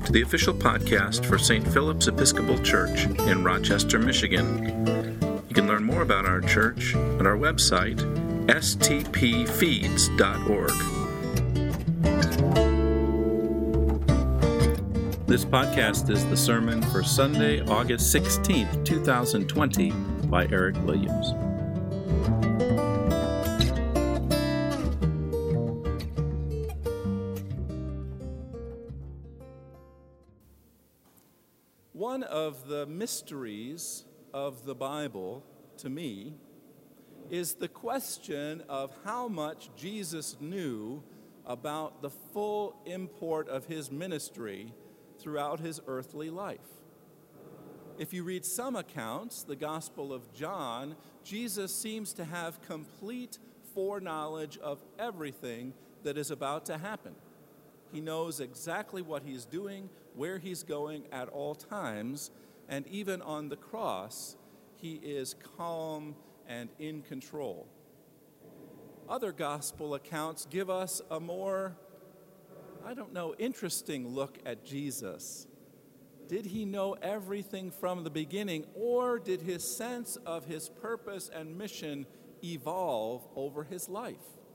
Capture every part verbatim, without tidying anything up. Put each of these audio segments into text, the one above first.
to the official podcast for Saint Philip's Episcopal Church in Rochester, Michigan. You can learn more about our church at our website, s t p feeds dot org. This podcast is the sermon for Sunday, August sixteenth, twenty twenty, by Eric Williams. One of the mysteries of the Bible, to me, is the question of how much Jesus knew about the full import of his ministry throughout his earthly life. If you read some accounts, the Gospel of John, Jesus seems to have complete foreknowledge of everything that is about to happen. He knows exactly what he's doing, where he's going at all times, and even on the cross, he is calm and in control. Other gospel accounts give us a more, I don't know, interesting look at Jesus. Did he know everything from the beginning, or did his sense of his purpose and mission evolve over his life?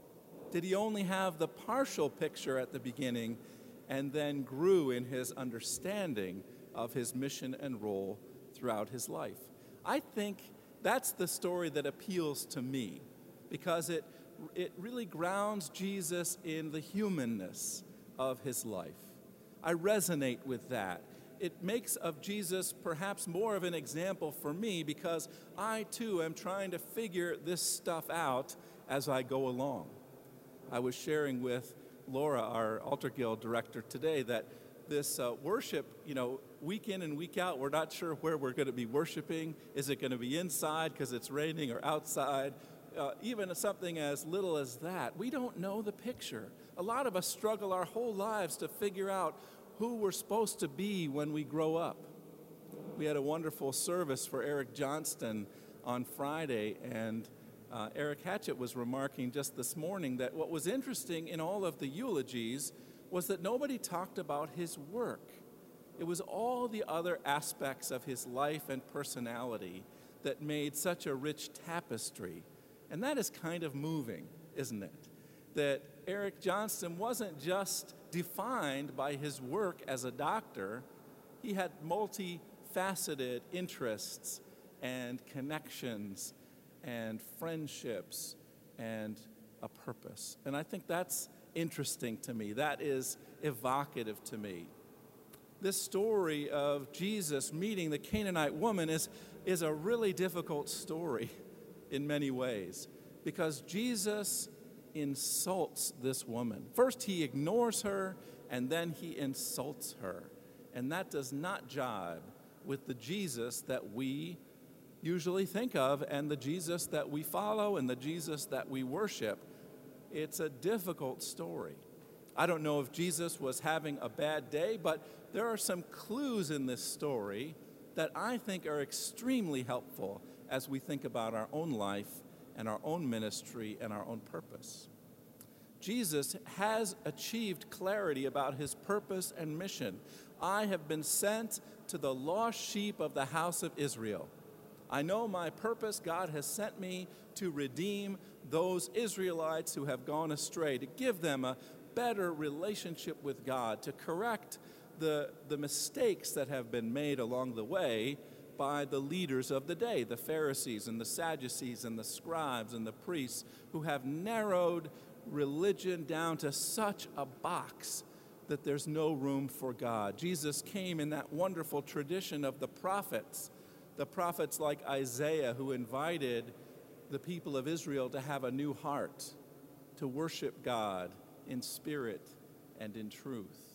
Did he only have the partial picture at the beginning and then grew in his understanding of his mission and role throughout his life? I think that's the story that appeals to me because it, it really grounds Jesus in the humanness of his life. I resonate with that. It makes of Jesus perhaps more of an example for me because I too am trying to figure this stuff out as I go along. I was sharing with Laura, our Altar Guild director, today that this uh, worship, you know, week in and week out, we're not sure where we're going to be worshiping. Is it going to be inside because it's raining or outside? Uh, even something as little as that. We don't know the picture. A lot of us struggle our whole lives to figure out who we're supposed to be when we grow up. We had a wonderful service for Eric Johnston on Friday, and Uh, Eric Hatchett was remarking just this morning that what was interesting in all of the eulogies was that nobody talked about his work. It was all the other aspects of his life and personality that made such a rich tapestry. And that is kind of moving, isn't it? That Eric Johnston wasn't just defined by his work as a doctor. He had multifaceted interests and connections and friendships, and a purpose. And I think that's interesting to me. That is evocative to me. This story of Jesus meeting the Canaanite woman is, is a really difficult story in many ways, because Jesus insults this woman. First, he ignores her, and then he insults her. And that does not jibe with the Jesus that we usually think of and the Jesus that we follow and the Jesus that we worship. It's a difficult story. I don't know if Jesus was having a bad day, but there are some clues in this story that I think are extremely helpful as we think about our own life and our own ministry and our own purpose. Jesus has achieved clarity about his purpose and mission. I have been sent to the lost sheep of the house of Israel. I know my purpose. God has sent me to redeem those Israelites who have gone astray, to give them a better relationship with God, to correct the, the mistakes that have been made along the way by the leaders of the day, the Pharisees and the Sadducees and the scribes and the priests, who have narrowed religion down to such a box that there's no room for God. Jesus came in that wonderful tradition of the prophets, the prophets like Isaiah, who invited the people of Israel to have a new heart, to worship God in spirit and in truth.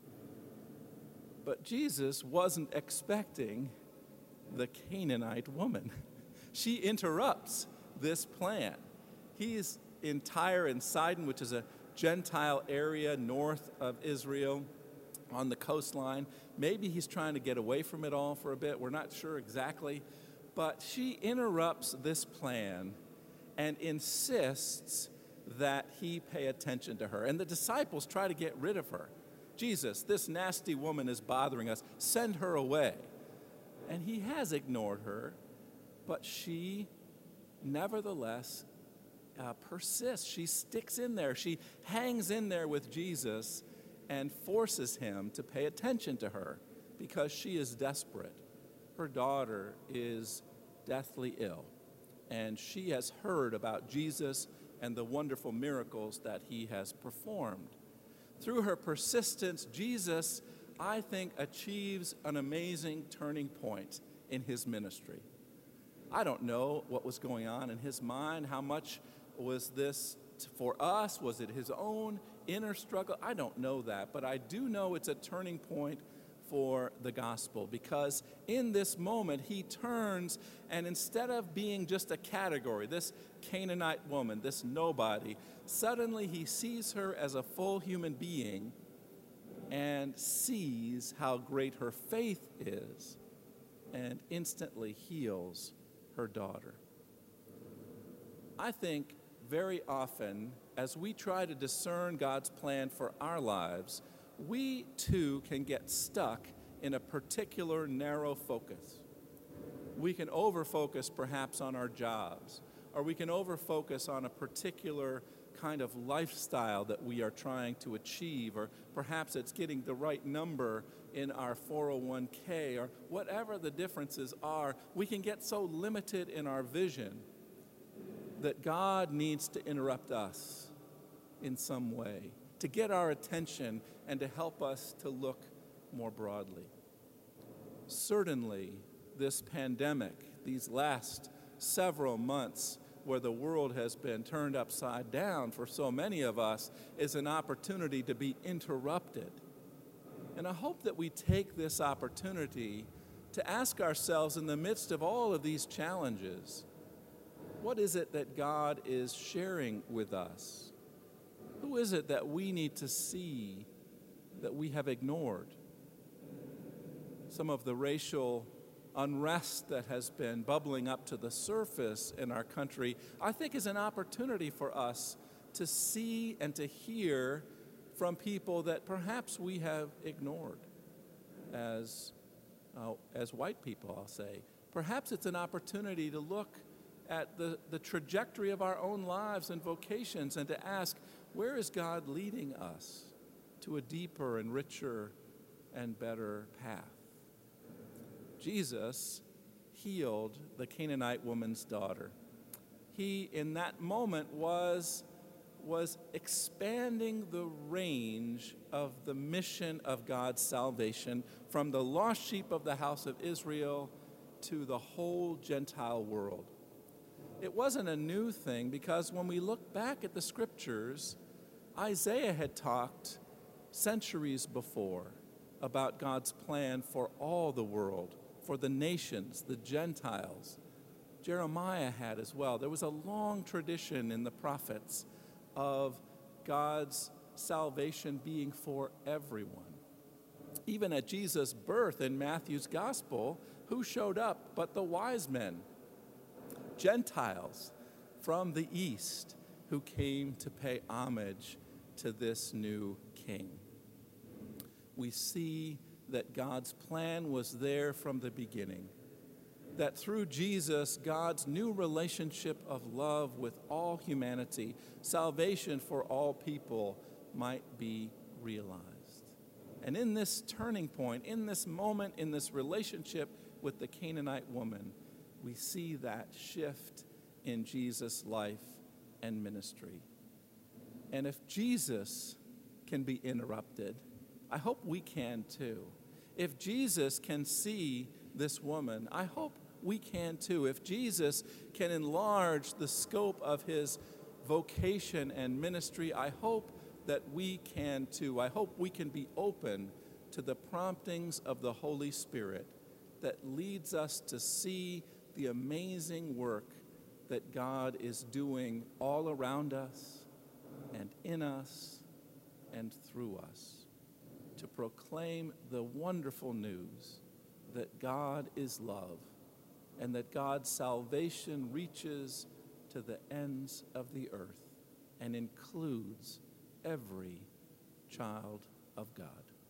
But Jesus wasn't expecting the Canaanite woman. She interrupts this plan. He's in Tyre and Sidon, which is a Gentile area north of Israel on the coastline. Maybe he's trying to get away from it all for a bit. We're not sure exactly. But she interrupts this plan and insists that he pay attention to her. And the disciples try to get rid of her. Jesus, this nasty woman is bothering us. Send her away. And he has ignored her, but she nevertheless uh, persists. She sticks in there. She hangs in there with Jesus and forces him to pay attention to her because she is desperate. Her daughter is deathly ill, and she has heard about Jesus and the wonderful miracles that he has performed. Through her persistence, Jesus, I think, achieves an amazing turning point in his ministry. I don't know what was going on in his mind. How much was this for us? Was it his own inner struggle? I don't know that, but I do know it's a turning point for the gospel, because in this moment he turns, and instead of being just a category, this Canaanite woman, this nobody, suddenly he sees her as a full human being and sees how great her faith is and instantly heals her daughter. I think very often as we try to discern God's plan for our lives, we too can get stuck in a particular narrow focus. We can over-focus perhaps on our jobs, or we can over-focus on a particular kind of lifestyle that we are trying to achieve, or perhaps it's getting the right number in our four oh one k, or whatever the differences are. We can get so limited in our vision that God needs to interrupt us in some way, to get our attention and to help us to look more broadly. Certainly, this pandemic, these last several months where the world has been turned upside down for so many of us, is an opportunity to be interrupted. And I hope that we take this opportunity to ask ourselves, in the midst of all of these challenges, what is it that God is sharing with us? Who is it that we need to see that we have ignored? Some of the racial unrest that has been bubbling up to the surface in our country, I think, is an opportunity for us to see and to hear from people that perhaps we have ignored as, uh, as white people, I'll say. Perhaps it's an opportunity to look at the, the trajectory of our own lives and vocations and to ask, where is God leading us to a deeper and richer and better path? Jesus healed the Canaanite woman's daughter. He, in that moment, was, was expanding the range of the mission of God's salvation from the lost sheep of the house of Israel to the whole Gentile world. It wasn't a new thing, because when we look back at the scriptures, Isaiah had talked centuries before about God's plan for all the world, for the nations, the Gentiles. Jeremiah had as well. There was a long tradition in the prophets of God's salvation being for everyone. Even at Jesus' birth in Matthew's gospel, who showed up but the wise men? Gentiles from the east who came to pay homage to this new king. We see that God's plan was there from the beginning, that through Jesus, God's new relationship of love with all humanity, salvation for all people, might be realized. And in this turning point, in this moment, in this relationship with the Canaanite woman, we see that shift in Jesus' life and ministry. And if Jesus can be interrupted, I hope we can too. If Jesus can see this woman, I hope we can too. If Jesus can enlarge the scope of his vocation and ministry, I hope that we can too. I hope we can be open to the promptings of the Holy Spirit that leads us to see the amazing work that God is doing all around us and in us and through us, to proclaim the wonderful news that God is love and that God's salvation reaches to the ends of the earth and includes every child of of God.